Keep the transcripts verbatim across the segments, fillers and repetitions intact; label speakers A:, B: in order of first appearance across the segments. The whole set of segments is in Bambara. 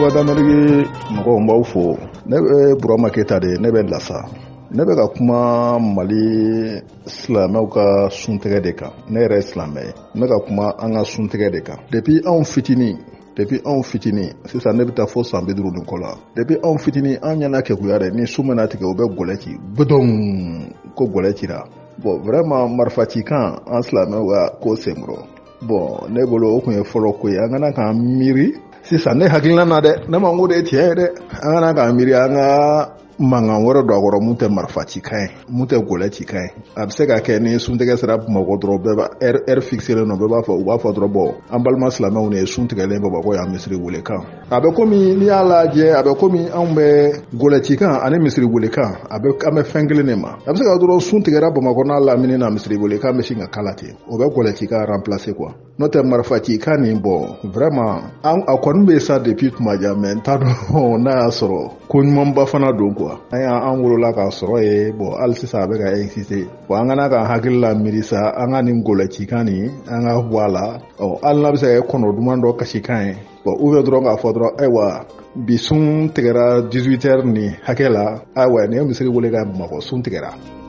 A: Voix d'Amérique mɔgɔw n b'aw fo. Ne bɛ Burama Keyita de, ne bɛ Lassa. Ne bɛ ka kuma Mali silamɛw ka suntigɛ de kan. Ne yɛrɛ ye silamɛ ye. Ne bɛ ka kuma an ka suntigɛ de kan. Depuis anw fitinin depuis anw fitinin sisan ne bɛ taa fo san bi duuru ni kɔ la. Depuis anw fitinin an ɲɛna kekuya dɛ ni su mana tigɛ u bɛ gɔlɛ ci bodon ko gɔlɛ cira. Bon vraiment marifa ci kan an silamɛw ka ko senkɔrɔ. Bon ne bolo o kun ye fɔlɔ ko ye an kana k'an miiri sisan ne hakilina na dɛ ne ma n ko de ye tiɲɛ ye dɛ an kana k'an miiri an ka mankan wɛrɛ don a kɔrɔ mun tɛ marifa ci kan ye mun tɛ gɔlɛ ci kan ye a bɛ se ka kɛ ni suntigɛ sera Bamakɔ dɔrɔn bɛɛ b'a heure heure fixelen don bɛɛ b'a fɔ u b'a fɔ dɔrɔn bɔn an balima silamɛw de ye sun tigɛlen Bamakɔ yan misiri wele kan a bɛ komi n'i y'a lajɛ a bɛ komi anw bɛ gɔlɛ ci kan ani misiri wele kan a bɛ an bɛ fɛn kelen de ma a bɛ se ka dɔrɔn sun tigɛra Bamakɔ n'a lamini na misiri wele kan bɛ sin ka kala ten o bɛ gɔlɛ ci kan remplacer quoi n'o tɛ marifa ci kan nin bɔ vraiment an a kɔni bɛ sa depuis tuma jan mais n t'a dɔn n'a y'a sɔrɔ ko ɲumanba fana don quoi an y'an wolola k'a sɔrɔ ye bon hali sisan a bɛ ka exister bon an kana ka hakili la miiri sa an ka nin gɔlɛ ci kan nin an ka bɔ a la ɔ hali n'a bɛ se ka kɛ kɔnɔ duman dɔ kasi kan ye bon ou bien dɔrɔn k'a fɔ dɔrɔn ayiwa bi sun tigɛra dix-huit heures ni hakɛ la ayiwa nin ye misiri wele ka Bamakɔ sun tigɛra.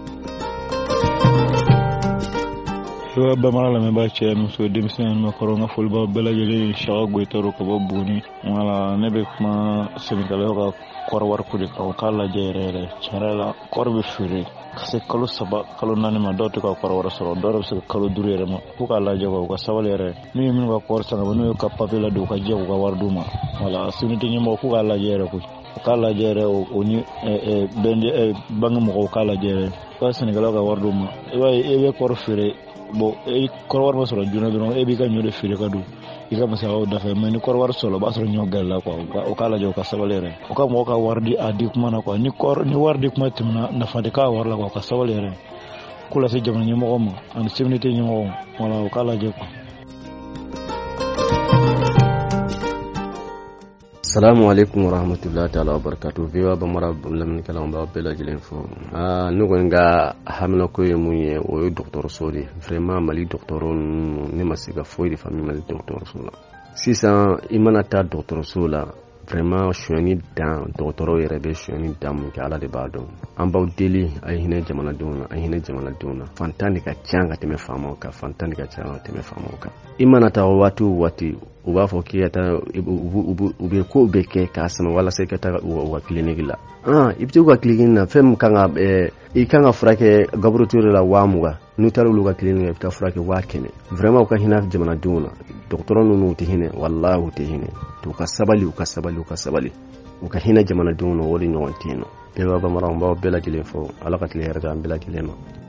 B: Yo bamara la meba che muso demisen ma koronga fulba bela jeli shawa goitoro ko boni wala nebe kuma semikalo ka korwar kudi ka kala jerere charala korbe fure kase kalo saba kalo nani ma doto ka korwar soro doro se kalo durere ma ku kala jago ka sawalere mi min ka korsa no ka papela do ka jago ka warduma wala suniti nyimo ku kala jere ku kala jere o ni e bende e bangu kala jere ka senegalo ka warduma e way e be korfure bo e korwar ma soro juna do e bi ka nyole fire ka do i ka masa o dafa mais ni korwar solo ba soro nyogal la quoi o kala jo ka sabalere o ka mo ka wardi adi kuma na quoi ni kor ni wardi kuma timna na fade ka war la ko ka sabalere kula se jamani mo ko mo an simnité ni mo wala o kala jo.
C: Assalamu alaikum warahmatullahi ta'ala wabarakatuh. Viwa bamara lamni kala mba bela jilen fo ah nugo nga hamna ko yemunye o docteur Soli vraiment mali docteur ni masiga foi de famille mali docteur Sola sisan imana ta docteur Sola vraiment shoni dan docteur yere be shoni dan mun kala de bado amba deli ay hine jamana dona ay hine jamana dona fantani ka changa teme famo ka fantani ka changa teme famo ka imana ta watu wati uba fo ki ata ube ko be ke ka sama wala sai ka ta wa clinic la ah ibti wa clinic na fem kanga e i kanga frake gabruture la wamuga nutaru luga clinic ta frake wa kene vraiment ka hina jamana dona docteur nunu ti hine wallahi ti hine to ka sabali ka sabali ka sabali ka hina jamana dona wori no tino be baba mara mba bela jile fo alaka tile herga bela jile no